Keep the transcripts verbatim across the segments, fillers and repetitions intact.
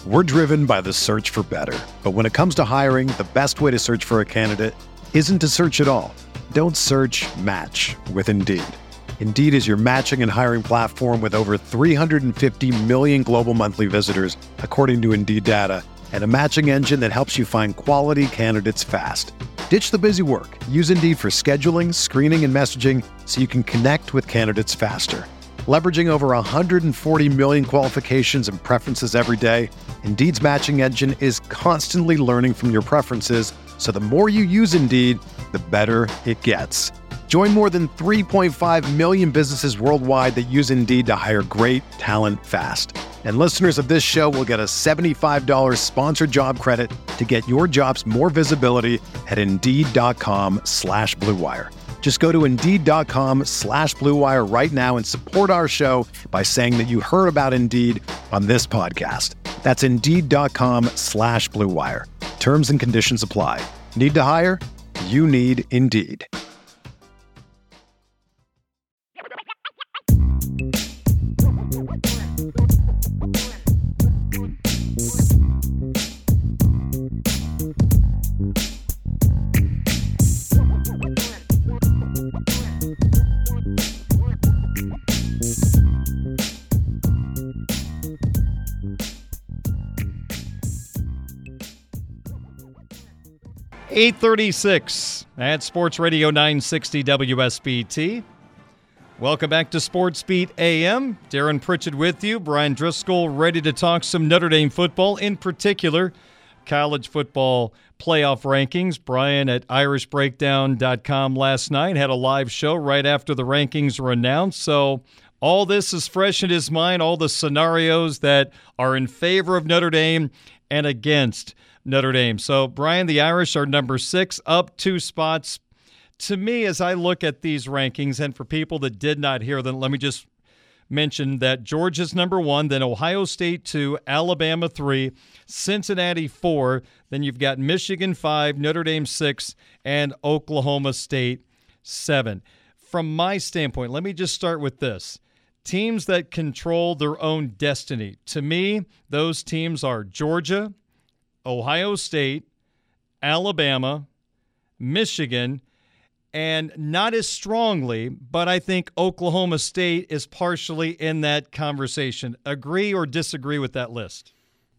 We're driven by the search for better. But when it comes to hiring, the best way to search for a candidate isn't to search at all. Don't search, match with Indeed. Indeed is your matching and hiring platform with over three hundred fifty million global monthly visitors, according to Indeed data, and a matching engine that helps you find quality candidates fast. Ditch the busy work. Use Indeed for scheduling, screening, and messaging so you can connect with candidates faster. Leveraging over one hundred forty million qualifications and preferences every day, Indeed's matching engine is constantly learning from your preferences, so the more you use Indeed, the better it gets. Join more than three point five million businesses worldwide that use Indeed to hire great talent fast. And listeners of this show will get a seventy-five dollars sponsored job credit to get your jobs more visibility at Indeed.com slash Blue Wire. Just go to Indeed.com slash Blue Wire right now and support our show by saying that you heard about Indeed on this podcast. That's Indeed.com slash Blue Wire. Terms and conditions apply. Need to hire? You need Indeed. eight thirty-six at Sports Radio nine sixty W S B T. Welcome back to Sports Beat A M. Darren Pritchett with you. Brian Driscoll ready to talk some Notre Dame football, in particular college football playoff rankings. Brian at Irish Breakdown dot com last night had a live show right after the rankings were announced. So all this is fresh in his mind, all the scenarios that are in favor of Notre Dame and against Notre Dame. So, Brian, the Irish are number six, up two spots. To me, as I look at these rankings, and for people that did not hear them, let me just mention that Georgia's number one, then Ohio State two, Alabama three, Cincinnati four, then you've got Michigan five, Notre Dame six, and Oklahoma State seven. From my standpoint, let me just start with this. Teams that control their own destiny. To me, those teams are Georgia, Ohio State, Alabama, Michigan, and not as strongly, but I think Oklahoma State is partially in that conversation. Agree or disagree with that list?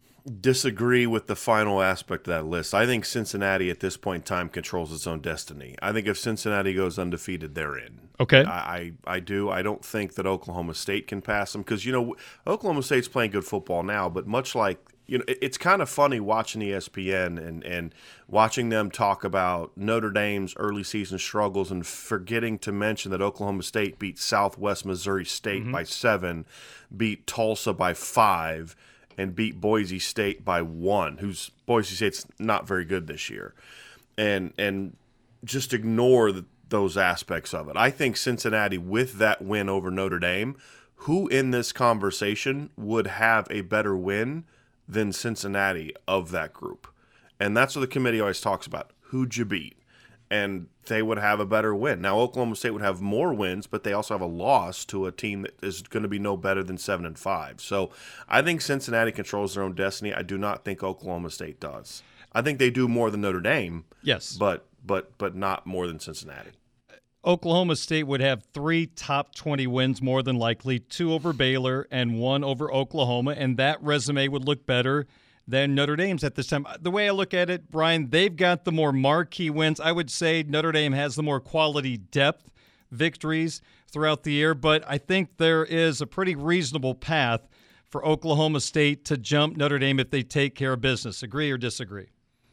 Disagree with the final aspect of that list. I think Cincinnati at this point in time controls its own destiny. I think if Cincinnati goes undefeated, they're in. Okay. I, I, I do. I don't think that Oklahoma State can pass them because, you know, Oklahoma State's playing good football now, but much like You know, it's kind of funny watching E S P N and, and watching them talk about Notre Dame's early season struggles and forgetting to mention that Oklahoma State beat Southwest Missouri State mm-hmm. by seven, beat Tulsa by five, and beat Boise State by one, who's Boise State's not very good this year. And and just ignore the, those aspects of it. I think Cincinnati, with that win over Notre Dame, who in this conversation would have a better win than Cincinnati of that group? And that's what the committee always talks about. Who'd you beat? And they would have a better win. Now, Oklahoma State would have more wins, but they also have a loss to a team that is going to be no better than seven and five. So I think Cincinnati controls their own destiny. I do not think Oklahoma State does. I think they do more than Notre Dame. Yes. But but but not more than Cincinnati. Oklahoma State would have three top twenty wins more than likely, two over Baylor and one over Oklahoma, and that resume would look better than Notre Dame's at this time. The way I look at it, Brian, they've got the more marquee wins. I would say Notre Dame has the more quality depth victories throughout the year, but I think there is a pretty reasonable path for Oklahoma State to jump Notre Dame if they take care of business. Agree or disagree?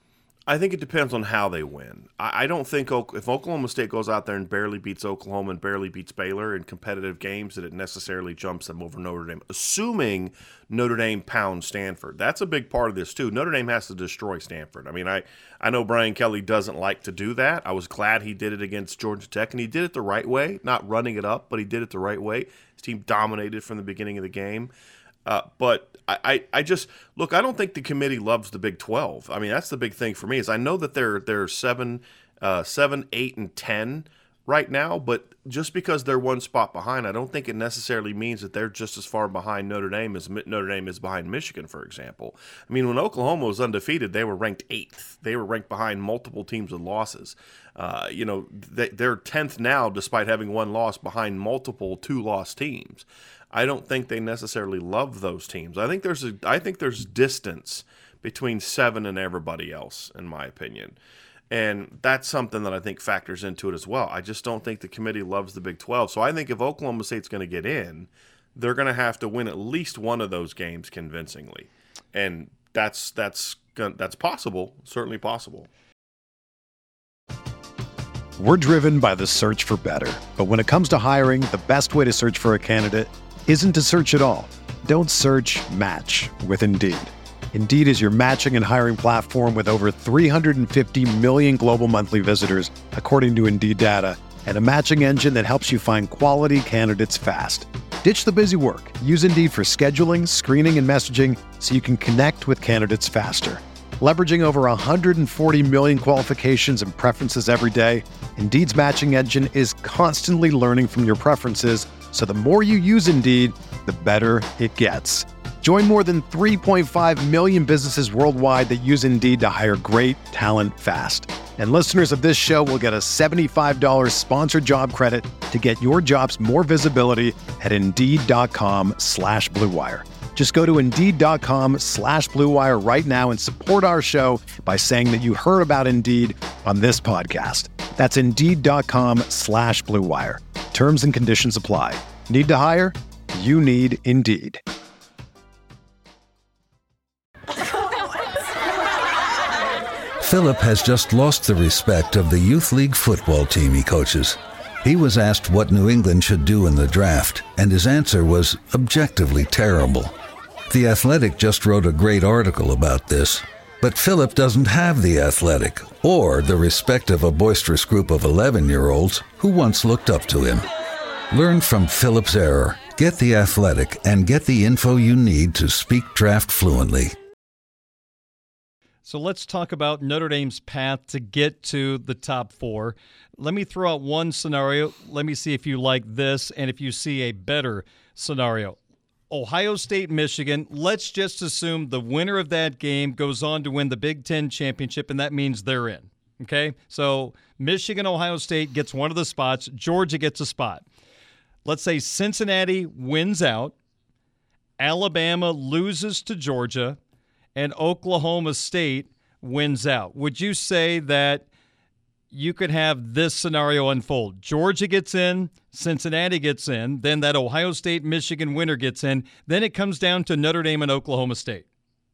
I think it depends on how they win. I don't think if Oklahoma State goes out there and barely beats Oklahoma and barely beats Baylor in competitive games, that it necessarily jumps them over Notre Dame, assuming Notre Dame pounds Stanford. That's a big part of this, too. Notre Dame has to destroy Stanford. I mean, I, I know Brian Kelly doesn't like to do that. I was glad he did it against Georgia Tech, and he did it the right way, not running it up, but he did it the right way. His team dominated from the beginning of the game. Uh, but I, I, I just look. I don't think the committee loves the Big twelve. I mean, that's the big thing for me. Is I know that they're they're seven, uh, seven, eight, and ten right now, but just because they're one spot behind, I don't think it necessarily means that they're just as far behind Notre Dame as Notre Dame is behind Michigan, for example. I mean, when Oklahoma was undefeated, they were ranked eighth. They were ranked behind multiple teams with losses. Uh, you know, they, they're tenth now despite having one loss behind multiple two-loss teams. I don't think they necessarily love those teams. I think there's a, I think there's distance between seven and everybody else, in my opinion. And that's something that I think factors into it as well. I just don't think the committee loves the Big twelve. So I think if Oklahoma State's going to get in, they're going to have to win at least one of those games convincingly. And that's that's that's possible, certainly possible. We're driven by the search for better. But when it comes to hiring, the best way to search for a candidate isn't to search at all. Don't search, match with Indeed. Indeed is your matching and hiring platform with over three hundred fifty million global monthly visitors, according to Indeed data, and a matching engine that helps you find quality candidates fast. Ditch the busy work. Use Indeed for scheduling, screening, and messaging so you can connect with candidates faster. Leveraging over one hundred forty million qualifications and preferences every day, Indeed's matching engine is constantly learning from your preferences, so the more you use Indeed, the better it gets. Join more than three point five million businesses worldwide that use Indeed to hire great talent fast. And listeners of this show will get a seventy-five dollars sponsored job credit to get your jobs more visibility at Indeed.com slash Blue Wire. Just go to Indeed.com slash Blue Wire right now and support our show by saying that you heard about Indeed on this podcast. That's Indeed.com slash Blue Wire. Terms and conditions apply. Need to hire? You need Indeed. Philip has just lost the respect of the youth league football team he coaches. He was asked what New England should do in the draft, and his answer was objectively terrible. The Athletic just wrote a great article about this, but Philip doesn't have the Athletic or the respect of a boisterous group of eleven-year-olds who once looked up to him. Learn from Philip's error, get the Athletic, and get the info you need to speak draft fluently. So let's talk about Notre Dame's path to get to the top four. Let me throw out one scenario. Let me see if you like this and if you see a better scenario. Ohio State, Michigan. Let's just assume the winner of that game goes on to win the Big Ten championship, and that means they're in. Okay? So Michigan, Ohio State gets one of the spots. Georgia gets a spot. Let's say Cincinnati wins out. Alabama loses to Georgia. And Oklahoma State wins out. Would you say that you could have this scenario unfold? Georgia gets in, Cincinnati gets in, then that Ohio State-Michigan winner gets in, then it comes down to Notre Dame and Oklahoma State.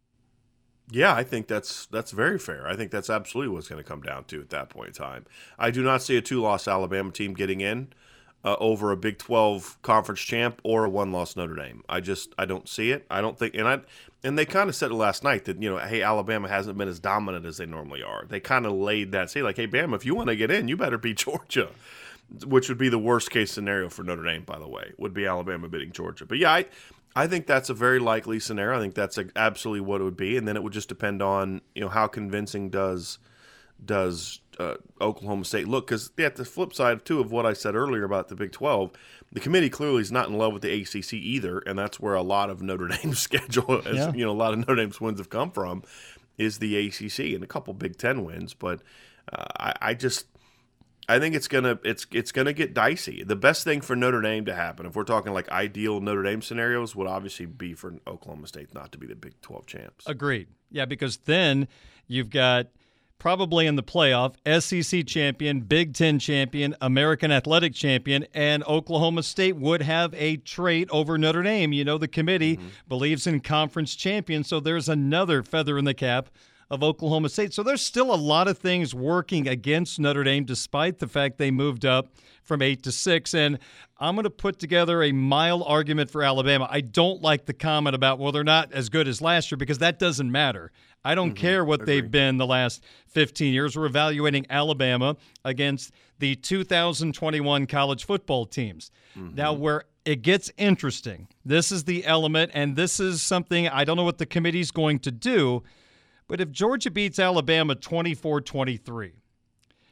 Yeah, I think that's that's very fair. I think that's absolutely what it's going to come down to at that point in time. I do not see a two-loss Alabama team getting in uh, over a Big twelve conference champ or a one-loss Notre Dame. I just I don't see it. I don't think, and I and they kind of said it last night that, you know, hey, Alabama hasn't been as dominant as they normally are. They kind of laid that, say like, hey, Bama, if you want to get in, you better beat Georgia, which would be the worst case scenario for Notre Dame, by the way, would be Alabama beating Georgia. But yeah, I I think that's a very likely scenario. I think that's absolutely what it would be, and then it would just depend on, you know, how convincing does does uh, Oklahoma State look? Because yeah, the flip side too of what I said earlier about the Big twelve, the committee clearly is not in love with the A C C either, and that's where a lot of Notre Dame's schedule, as yeah. you know, a lot of Notre Dame's wins have come from, is the A C C and a couple Big Ten wins. But uh, I, I just I think it's gonna it's it's gonna get dicey. The best thing for Notre Dame to happen, if we're talking like ideal Notre Dame scenarios, would obviously be for Oklahoma State not to be the Big twelve champs. Agreed. Yeah, because then you've got probably in the playoff, S E C champion, Big Ten champion, American Athletic champion, and Oklahoma State would have a trait over Notre Dame. You know, the committee mm-hmm. believes in conference champions, so there's another feather in the cap of Oklahoma State. So there's still a lot of things working against Notre Dame, despite the fact they moved up from eight to six. And I'm going to put together a mild argument for Alabama. I don't like the comment about, well, they're not as good as last year, because that doesn't matter. I don't mm-hmm. care what Agreed. They've been the last fifteen years. We're evaluating Alabama against the two thousand twenty-one college football teams. Mm-hmm. Now, where it gets interesting, this is the element, and this is something I don't know what the committee's going to do, but if Georgia beats Alabama twenty-four twenty-three,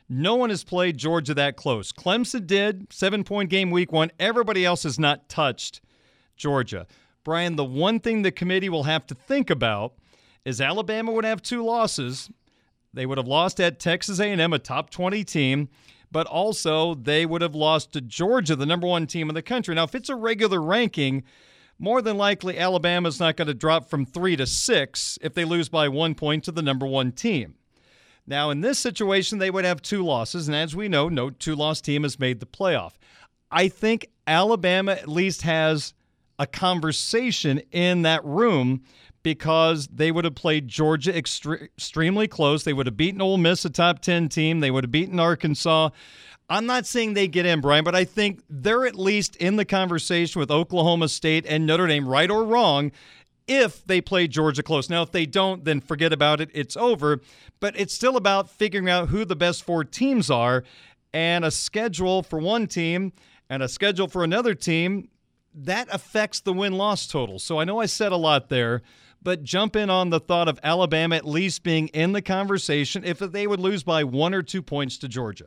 No one has played Georgia that close. Clemson did, seven-point game week one. Everybody else has not touched Georgia. Brian, the one thing the committee will have to think about is Alabama would have two losses. They would have lost at Texas A and M, a top twenty team, but also they would have lost to Georgia, the number one team in the country. Now, if it's a regular ranking, more than likely Alabama's not going to drop from three to six if they lose by one point to the number one team. Now, in this situation, they would have two losses, and as we know, no two-loss team has made the playoff. I think Alabama at least has a conversation in that room because they would have played Georgia extre- extremely close. They would have beaten Ole Miss, a top ten team. They would have beaten Arkansas. I'm not saying they get in, Brian, but I think they're at least in the conversation with Oklahoma State and Notre Dame, right or wrong, if they play Georgia close. Now, if they don't, then forget about it. It's over. But it's still about figuring out who the best four teams are, and a schedule for one team and a schedule for another team, that affects the win-loss total. So I know I said a lot there, but jump in on the thought of Alabama at least being in the conversation if they would lose by one or two points to Georgia.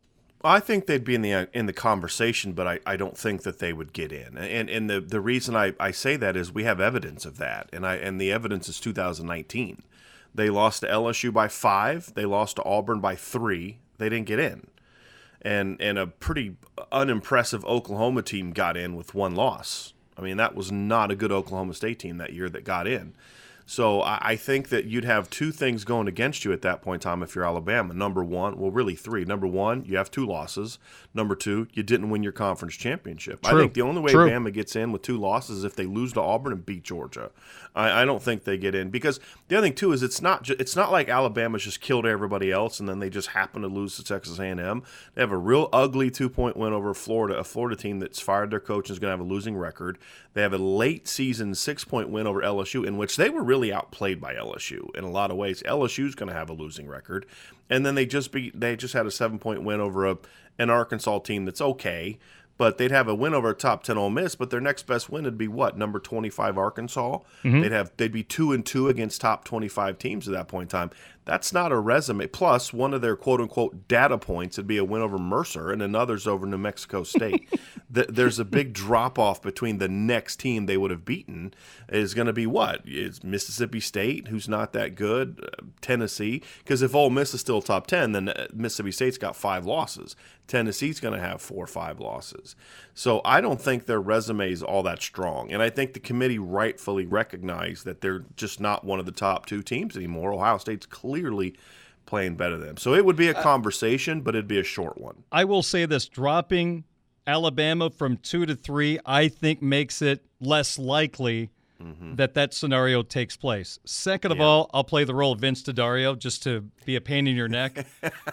I think they'd be in the in the conversation, but I, I don't think that they would get in. And and the, the reason I, I say that is we have evidence of that, and I and the evidence is two thousand nineteen. They lost to L S U by five. They lost to Auburn by three. They didn't get in. And and a pretty unimpressive Oklahoma team got in with one loss. I mean, that was not a good Oklahoma State team that year that got in. So I think that you'd have two things going against you at that point in time if you're Alabama. Number one, well, really three. Number one, you have two losses. Number two, you didn't win your conference championship. True. I think the only way True. Bama gets in with two losses is if they lose to Auburn and beat Georgia. I, I don't think they get in because the other thing too is it's not ju- it's not like Alabama's just killed everybody else and then they just happen to lose to Texas A and M. They have a real ugly two-point win over Florida, a Florida team that's fired their coach and is going to have a losing record. They have a late season six-point win over L S U in which they were really outplayed by L S U in a lot of ways. L S U's going to have a losing record, and then they just beat they just had a seven-point win over a an Arkansas team that's okay, but they'd have a win over a top ten Ole Miss. But their next best win would be what, number twenty-five Arkansas? Mm-hmm. They'd have they'd be two and two against top twenty-five teams at that point in time. That's not a resume. Plus, one of their quote-unquote data points would be a win over Mercer and another's over New Mexico State. the, there's a big drop-off between the next team they would have beaten is going to be what? It's Mississippi State, who's not that good, uh, Tennessee. Because if Ole Miss is still top ten, then Mississippi State's got five losses. Tennessee's going to have four or five losses. So I don't think their resume is all that strong. And I think the committee rightfully recognized that they're just not one of the top two teams anymore. Ohio State's clearly playing better than them. So it would be a conversation, but it'd be a short one. I will say this, dropping Alabama from two to three, I think makes it less likely mm-hmm. that that scenario takes place. Second of yeah. all, I'll play the role of Vince D'Addario just to be a pain in your neck.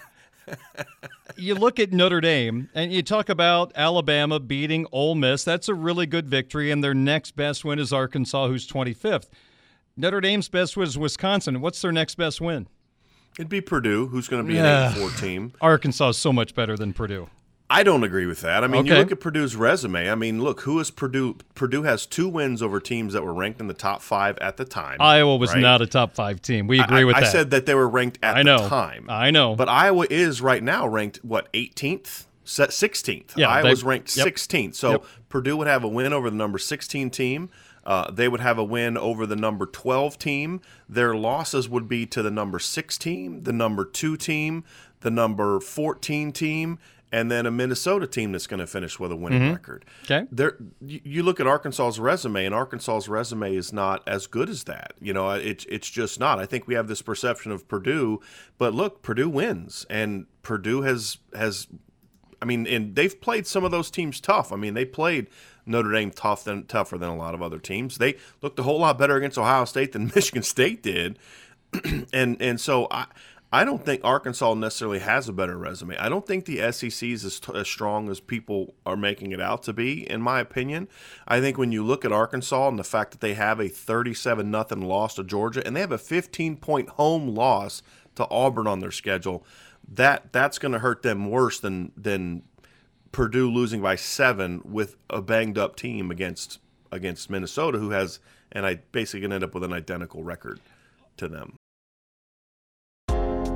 You look at Notre Dame, and you talk about Alabama beating Ole Miss. That's a really good victory, and their next best win is Arkansas, who's twenty-fifth. Notre Dame's best win is Wisconsin. What's their next best win? It'd be Purdue, who's going to be an eight and four team. Arkansas is so much better than Purdue. I don't agree with that. I mean, okay. You look at Purdue's resume. I mean, look, who is Purdue? Purdue has two wins over teams that were ranked in the top five at the time. Iowa was right? not a top five team. We agree I, with I that. I said that they were ranked at I know. the time. I know. But Iowa is right now ranked, what, eighteenth? sixteenth. Yeah, Iowa's they, ranked yep. sixteenth. So yep. Purdue would have a win over the number sixteen team. Uh, they would have a win over the number twelve team. Their losses would be to the number six team, the number two team, the number fourteen team, and then a Minnesota team that's going to finish with a winning mm-hmm. record. Okay. There, you look at Arkansas's resume, and Arkansas's resume is not as good as that. You know, it's it's just not. I think we have this perception of Purdue, but look, Purdue wins, and Purdue has has. I mean, and they've played some of those teams tough. I mean, they played Notre Dame tough than tougher than a lot of other teams. They looked a whole lot better against Ohio State than Michigan State did, and and so I. I don't think Arkansas necessarily has a better resume. I don't think the S E C is as, t- as strong as people are making it out to be, in my opinion. I think when you look at Arkansas and the fact that they have a thirty-seven nothing loss to Georgia and they have a fifteen-point home loss to Auburn on their schedule, that that's going to hurt them worse than than Purdue losing by seven with a banged-up team against against Minnesota, who has, and I basically end up with an identical record to them.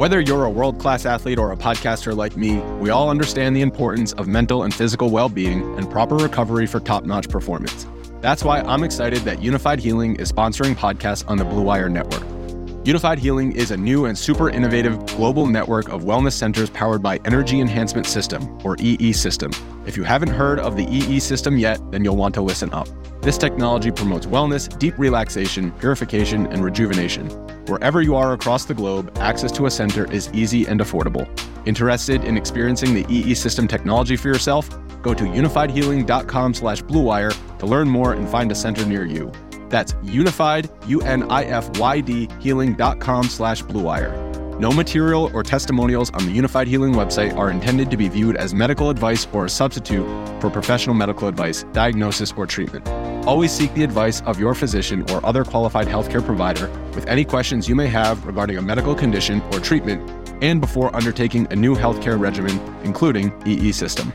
Whether you're a world-class athlete or a podcaster like me, we all understand the importance of mental and physical well-being and proper recovery for top-notch performance. That's why I'm excited that Unified Healing is sponsoring podcasts on the Blue Wire Network. Unified Healing is a new and super innovative global network of wellness centers powered by Energy Enhancement System, or E E System. If you haven't heard of the E E System yet, then you'll want to listen up. This technology promotes wellness, deep relaxation, purification, and rejuvenation. Wherever you are across the globe, access to a center is easy and affordable. Interested in experiencing the E E System technology for yourself? Go to unified healing dot com slash blue wire to learn more and find a center near you. That's unified, U N I F Y D, healing dot com slash blue wire. No material or testimonials on the Unified Healing website are intended to be viewed as medical advice or a substitute for professional medical advice, diagnosis, or treatment. Always seek the advice of your physician or other qualified healthcare provider with any questions you may have regarding a medical condition or treatment and before undertaking a new healthcare regimen, including E E System.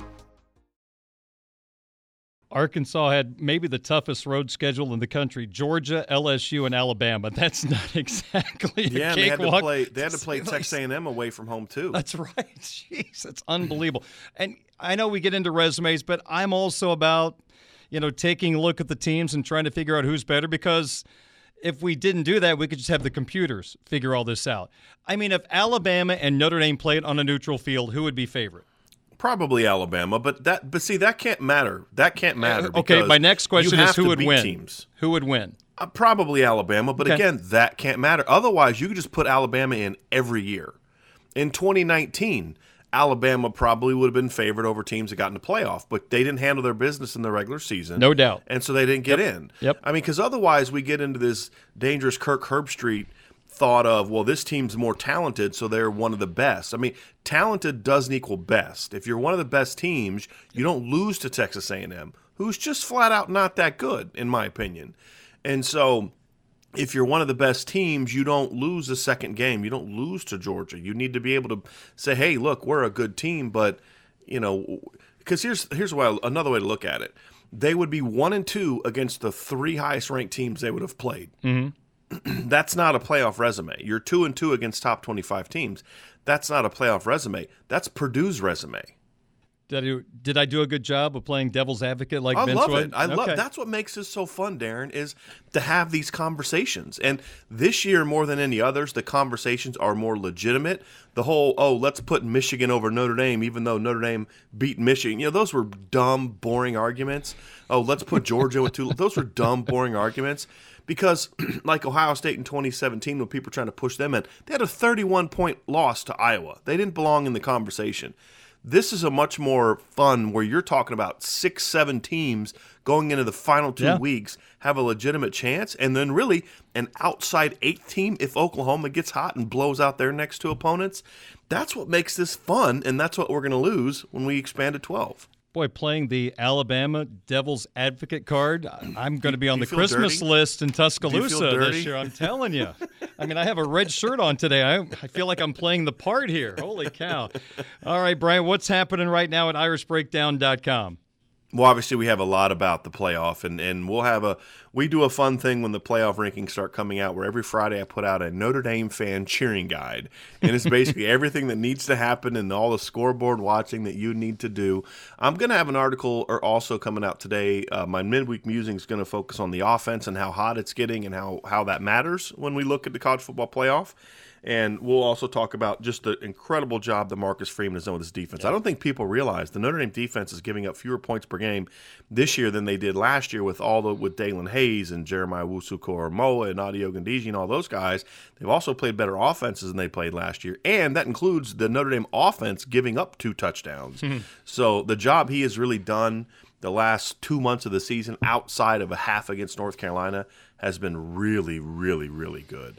Arkansas had maybe the toughest road schedule in the country: Georgia, L S U, and Alabama. That's not exactly a yeah, and they had to cakewalk. play. They had to play Texas A and M away from home too. That's right. Jeez, that's unbelievable. And I know we get into resumes, but I'm also about, you know, taking a look at the teams and trying to figure out who's better, because if we didn't do that, we could just have the computers figure all this out. I mean, if Alabama and Notre Dame played on a neutral field, who would be favorite? Probably Alabama, but that but see that can't matter. That can't matter. Okay, my next question is who would win? Teams. Who would win? Uh, probably Alabama, but okay. again, that can't matter. Otherwise, you could just put Alabama in every year. In twenty nineteen, Alabama probably would have been favored over teams that got in the playoff, but they didn't handle their business in the regular season. No doubt. And so they didn't get yep. in. Yep. I mean, because otherwise we get into this dangerous Kirk Herbstreit thought of, well, this team's more talented, so they're one of the best. I mean, talented doesn't equal best. If you're one of the best teams, you don't lose to Texas A and M, who's just flat out not that good, in my opinion. And so if you're one of the best teams, you don't lose the second game. You don't lose to Georgia. You need to be able to say, hey, look, we're a good team, but, you know, because here's here's why, another way to look at it. They would be one and two against the three highest-ranked teams they would have played. Mm-hmm. That's not a playoff resume. You're two and two against top twenty-five teams. That's not a playoff resume. That's Purdue's resume. Did I do, did I do a good job of playing devil's advocate like I Vince love would? it. I okay. love that's what makes this so fun, Darren, is to have these conversations. And this year, more than any others, the conversations are more legitimate. The whole, oh, let's put Michigan over Notre Dame, even though Notre Dame beat Michigan. You know, those were dumb, boring arguments. Oh, let's put Georgia with two. Those were dumb, boring arguments. Because, like Ohio State in twenty seventeen, when people were trying to push them in, they had a thirty-one point loss to Iowa. They didn't belong in the conversation. This is a much more fun where you're talking about six, seven teams going into the final two yeah. weeks have a legitimate chance, and then really an outside eighth team if Oklahoma gets hot and blows out their next two opponents. That's what makes this fun, and that's what we're going to lose when we expand to twelve. Boy, playing the Alabama Devil's Advocate card, I'm going to be on the Christmas dirty? list in Tuscaloosa this year. I'm telling you. I mean, I have a red shirt on today. I, I feel like I'm playing the part here. Holy cow. All right, Brian, what's happening right now at Irish Breakdown dot com? Well, obviously, we have a lot about the playoff, and, and we'll have a we do a fun thing when the playoff rankings start coming out, where every Friday I put out a Notre Dame fan cheering guide, and it's basically everything that needs to happen and all the scoreboard watching that you need to do. I'm going to have an article or also coming out today. Uh, my midweek musing is going to focus on the offense and how hot it's getting and how how that matters when we look at the college football playoff. And we'll also talk about just the incredible job that Marcus Freeman has done with his defense. Yeah. I don't think people realize the Notre Dame defense is giving up fewer points per game this year than they did last year with all the with Dalen Hayes and Jeremiah Owusu-Koramoah and Adi Ogundeji and all those guys. They've also played better offenses than they played last year, and that includes the Notre Dame offense giving up two touchdowns. Mm-hmm. So the job he has really done the last two months of the season outside of a half against North Carolina has been really, really, really good.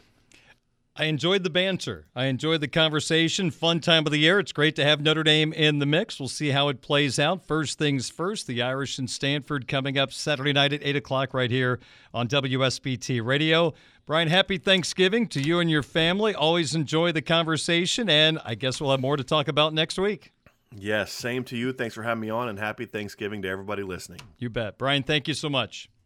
I enjoyed the banter. I enjoyed the conversation. Fun time of the year. It's great to have Notre Dame in the mix. We'll see how it plays out. First things first, the Irish and Stanford coming up Saturday night at eight o'clock right here on W S B T Radio. Brian, happy Thanksgiving to you and your family. Always enjoy the conversation, and I guess we'll have more to talk about next week. Yes, same to you. Thanks for having me on, and happy Thanksgiving to everybody listening. You bet. Brian, thank you so much.